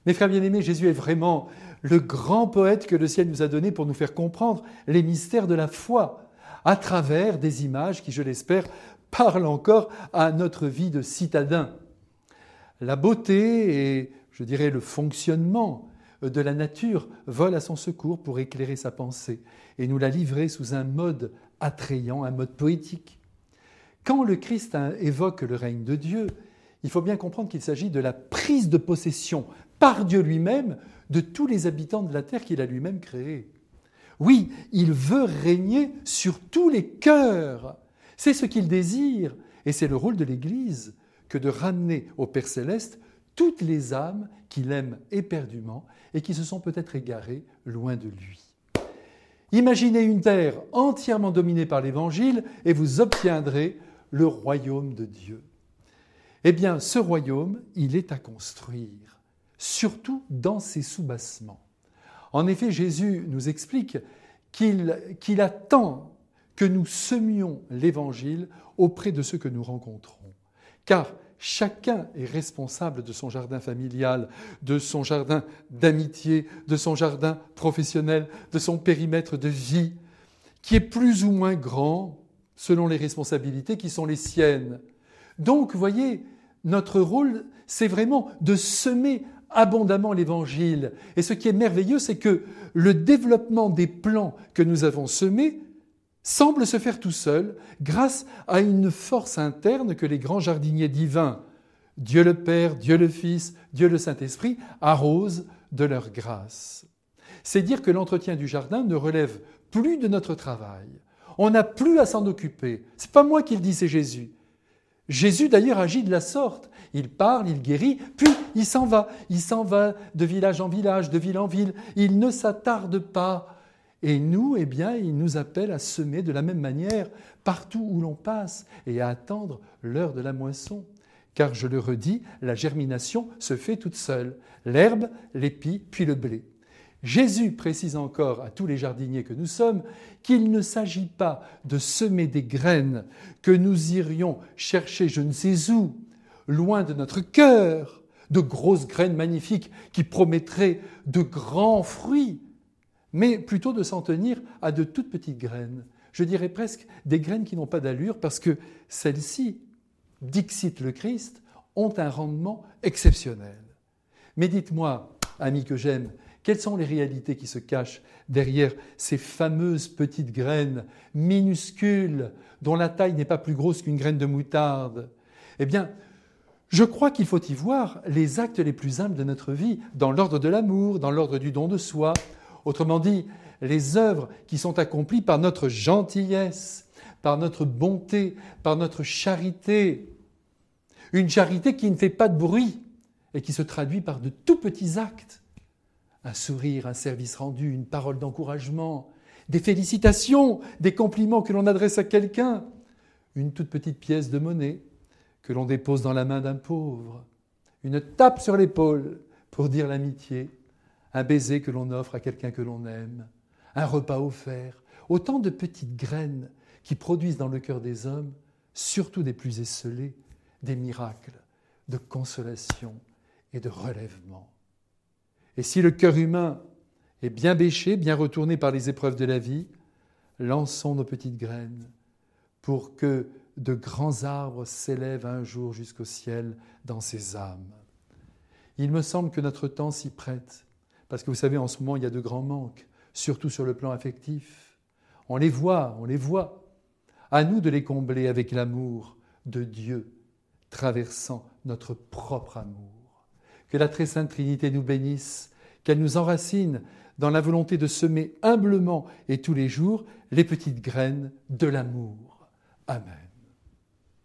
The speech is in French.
Mes frères bien-aimés, Jésus est vraiment le grand poète que le ciel nous a donné pour nous faire comprendre les mystères de la foi à travers des images qui, je l'espère, parlent encore à notre vie de citadin. La beauté et, je dirais, le fonctionnement de la nature volent à son secours pour éclairer sa pensée et nous la livrer sous un mode attrayant, un mode poétique. Quand le Christ évoque le règne de Dieu, il faut bien comprendre qu'il s'agit de la prise de possession par Dieu lui-même de tous les habitants de la terre qu'il a lui-même créés. Oui, il veut régner sur tous les cœurs. C'est ce qu'il désire et c'est le rôle de l'Église que de ramener au Père Céleste toutes les âmes qu'il aime éperdument et qui se sont peut-être égarées loin de lui. Imaginez une terre entièrement dominée par l'Évangile et vous obtiendrez le royaume de Dieu. Eh bien, ce royaume, il est à construire, surtout dans ses soubassements. En effet, Jésus nous explique qu'il attend que nous semions l'Évangile auprès de ceux que nous rencontrons. Car chacun est responsable de son jardin familial, de son jardin d'amitié, de son jardin professionnel, de son périmètre de vie, qui est plus ou moins grand selon les responsabilités qui sont les siennes. Donc, vous voyez, notre rôle, c'est vraiment de semer abondamment l'Évangile. Et ce qui est merveilleux, c'est que le développement des plants que nous avons semés semble se faire tout seul grâce à une force interne que les grands jardiniers divins, Dieu le Père, Dieu le Fils, Dieu le Saint-Esprit, arrosent de leur grâce. C'est dire que l'entretien du jardin ne relève plus de notre travail. On n'a plus à s'en occuper. Ce n'est pas moi qui le dis, c'est Jésus. Jésus, d'ailleurs, agit de la sorte. Il parle, il guérit, puis il s'en va. Il s'en va de village en village, de ville en ville. Il ne s'attarde pas. Et nous, eh bien, il nous appelle à semer de la même manière partout où l'on passe et à attendre l'heure de la moisson. Car, je le redis, la germination se fait toute seule. L'herbe, l'épi, puis le blé. Jésus précise encore à tous les jardiniers que nous sommes qu'il ne s'agit pas de semer des graines que nous irions chercher je ne sais où, loin de notre cœur, de grosses graines magnifiques qui promettraient de grands fruits, mais plutôt de s'en tenir à de toutes petites graines. Je dirais presque des graines qui n'ont pas d'allure parce que celles-ci, dixit le Christ, ont un rendement exceptionnel. Mais dites-moi, amis que j'aime, quelles sont les réalités qui se cachent derrière ces fameuses petites graines minuscules dont la taille n'est pas plus grosse qu'une graine de moutarde ? Eh bien, je crois qu'il faut y voir les actes les plus humbles de notre vie, dans l'ordre de l'amour, dans l'ordre du don de soi. Autrement dit, les œuvres qui sont accomplies par notre gentillesse, par notre bonté, par notre charité. Une charité qui ne fait pas de bruit et qui se traduit par de tout petits actes. Un sourire, un service rendu, une parole d'encouragement, des félicitations, des compliments que l'on adresse à quelqu'un, une toute petite pièce de monnaie que l'on dépose dans la main d'un pauvre, une tape sur l'épaule pour dire l'amitié, un baiser que l'on offre à quelqu'un que l'on aime, un repas offert, autant de petites graines qui produisent dans le cœur des hommes, surtout des plus esseulés, des miracles de consolation et de relèvement. Et si le cœur humain est bien bêché, bien retourné par les épreuves de la vie, lançons nos petites graines pour que de grands arbres s'élèvent un jour jusqu'au ciel dans ces âmes. Il me semble que notre temps s'y prête, parce que vous savez, en ce moment, il y a de grands manques, surtout sur le plan affectif. On les voit. À nous de les combler avec l'amour de Dieu, traversant notre propre amour. Que la très sainte Trinité nous bénisse, qu'elle nous enracine dans la volonté de semer humblement et tous les jours les petites graines de l'amour. Amen.